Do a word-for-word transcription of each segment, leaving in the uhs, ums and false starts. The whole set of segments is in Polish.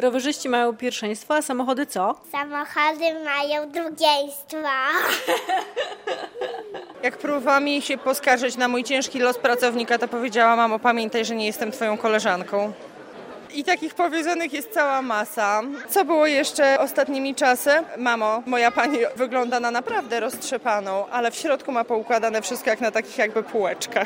Rowerzyści mają pierwszeństwo, a samochody co? Samochody mają drugiejstwo. Jak próbowała mi się poskarżyć na mój ciężki los pracownika, to powiedziała: mamo, pamiętaj, że nie jestem twoją koleżanką. I takich powiedzonych jest cała masa. Co było jeszcze ostatnimi czasy? Mamo, moja pani wygląda na naprawdę roztrzepaną, ale w środku ma poukładane wszystko jak na takich jakby półeczkach.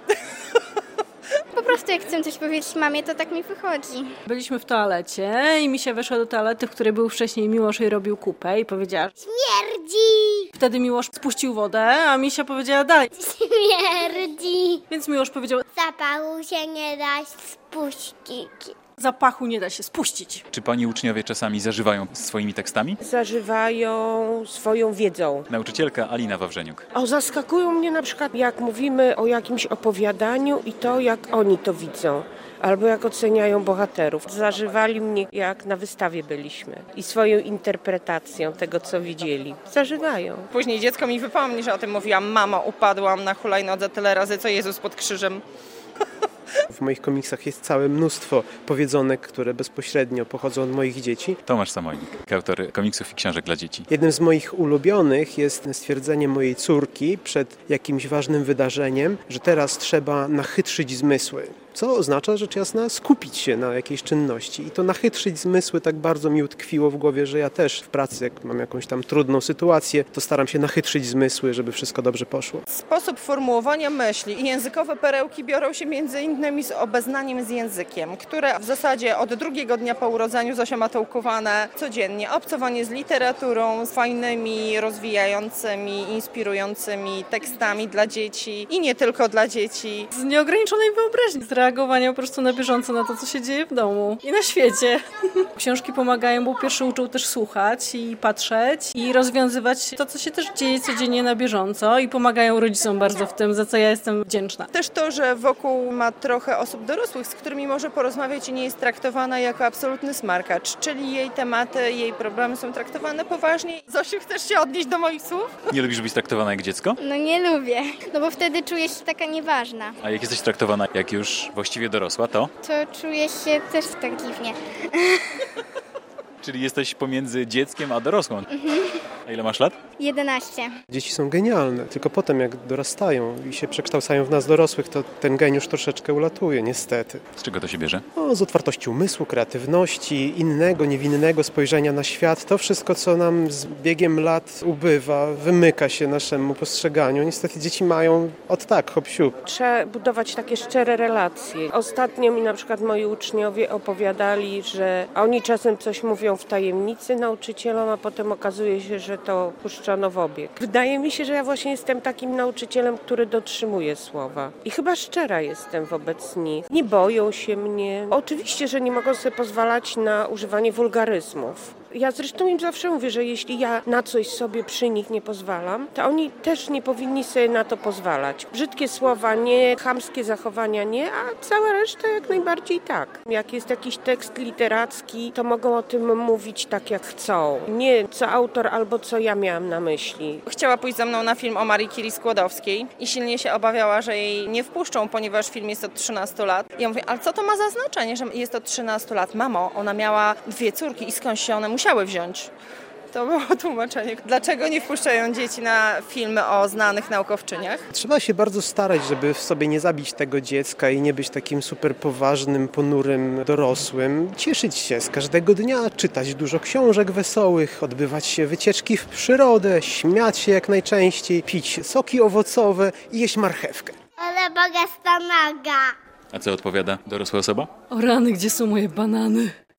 Po prostu jak chcę coś powiedzieć mamie, to tak mi wychodzi. Byliśmy w toalecie i Misia weszła do toalety, w której był wcześniej Miłosz i robił kupę i powiedziała: Śmierdzi! Wtedy Miłosz spuścił wodę, a Misia powiedziała dalej. Śmierdzi! Więc Miłosz powiedział: Zapachu się nie da spuścić. zapachu nie da się spuścić. Czy pani uczniowie czasami zażywają swoimi tekstami? Zażywają swoją wiedzą. Nauczycielka Alina Wawrzeniuk. O, zaskakują mnie na przykład, jak mówimy o jakimś opowiadaniu i to, jak oni to widzą. Albo jak oceniają bohaterów. Zażywali mnie, jak na wystawie byliśmy. I swoją interpretacją tego, co widzieli. Zażywają. Później dziecko mi wypomni, że o tym mówiłam: mamo, upadłam na hulajnodze tyle razy, co Jezus pod krzyżem. W moich komiksach jest całe mnóstwo powiedzonek, które bezpośrednio pochodzą od moich dzieci. Tomasz Samojlik, autor komiksów i książek dla dzieci. Jednym z moich ulubionych jest stwierdzenie mojej córki przed jakimś ważnym wydarzeniem, że teraz trzeba nachytrzyć zmysły. Co oznacza, rzecz jasna, skupić się na jakiejś czynności. I to nachytrzyć zmysły tak bardzo mi utkwiło w głowie, że ja też w pracy, jak mam jakąś tam trudną sytuację, to staram się nachytrzyć zmysły, żeby wszystko dobrze poszło. Sposób formułowania myśli i językowe perełki biorą się między innymi z obeznaniem z językiem, które w zasadzie od drugiego dnia po urodzeniu Zosia ma tołkowane codziennie. Obcowanie z literaturą, z fajnymi, rozwijającymi, inspirującymi tekstami dla dzieci i nie tylko dla dzieci. Z nieograniczonej wyobraźni, z reagowania po prostu na bieżąco na to, co się dzieje w domu i na świecie. Książki pomagają, bo po pierwsze uczą też słuchać i patrzeć i rozwiązywać to, co się też dzieje codziennie na bieżąco i pomagają rodzicom bardzo w tym, za co ja jestem wdzięczna. Też to, że wokół ma trochę osób dorosłych, z którymi może porozmawiać i nie jest traktowana jako absolutny smarkacz, czyli jej tematy, jej problemy są traktowane poważnie. Zosiu, chcesz się odnieść do moich słów? Nie lubisz być traktowana jak dziecko? No nie lubię, no bo wtedy czuję się taka nieważna. A jak jesteś traktowana jak już właściwie dorosła, to? To czuję się też tak dziwnie. Czyli jesteś pomiędzy dzieckiem a dorosłą. Mhm. A ile masz lat? jedenaście. Dzieci są genialne, tylko potem jak dorastają i się przekształcają w nas dorosłych, to ten geniusz troszeczkę ulatuje, niestety. Z czego to się bierze? No, z otwartości umysłu, kreatywności, innego, niewinnego spojrzenia na świat. To wszystko, co nam z biegiem lat ubywa, wymyka się naszemu postrzeganiu. Niestety dzieci mają od tak, hop siup. Trzeba budować takie szczere relacje. Ostatnio mi na przykład moi uczniowie opowiadali, że oni czasem coś mówią w tajemnicy nauczycielom, a potem okazuje się, że to puszczono w obieg. Wydaje mi się, że ja właśnie jestem takim nauczycielem, który dotrzymuje słowa. I chyba szczera jestem wobec nich. Nie boją się mnie. Oczywiście, że nie mogą sobie pozwalać na używanie wulgaryzmów. Ja zresztą im zawsze mówię, że jeśli ja na coś sobie przy nich nie pozwalam, to oni też nie powinni sobie na to pozwalać. Brzydkie słowa nie, chamskie zachowania nie, a cała reszta jak najbardziej tak. Jak jest jakiś tekst literacki, to mogą o tym mówić tak jak chcą. Nie co autor albo co ja miałam na myśli. Chciała pójść ze mną na film o Marii Curie Skłodowskiej i silnie się obawiała, że jej nie wpuszczą, ponieważ film jest od trzynastu lat. I ja mówię: ale co to ma za znaczenie, że jest od trzynastu lat? Mamo, ona miała dwie córki i skąd się one musiały wziąć? To było tłumaczenie, dlaczego nie wpuszczają dzieci na filmy o znanych naukowczyniach. Trzeba się bardzo starać, żeby w sobie nie zabić tego dziecka i nie być takim super poważnym, ponurym dorosłym. Cieszyć się z każdego dnia, czytać dużo książek wesołych, odbywać się wycieczki w przyrodę, śmiać się jak najczęściej, pić soki owocowe i jeść marchewkę. Ale bogasta naga. A co odpowiada dorosła osoba? O rany, gdzie są moje banany?